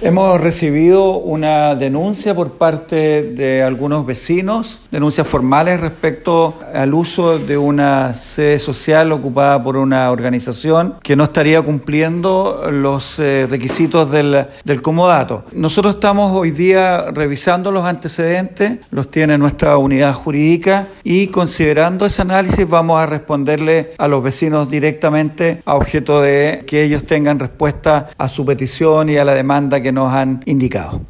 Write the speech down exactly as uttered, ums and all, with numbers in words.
Hemos recibido una denuncia por parte de algunos vecinos, denuncias formales respecto al uso de una sede social ocupada por una organización que no estaría cumpliendo los eh, requisitos del, del comodato. Nosotros estamos hoy día revisando los antecedentes, los tiene nuestra unidad jurídica y considerando ese análisis vamos a responderle a los vecinos directamente a objeto de que ellos tengan respuesta a su petición y a la demanda que nos han indicado.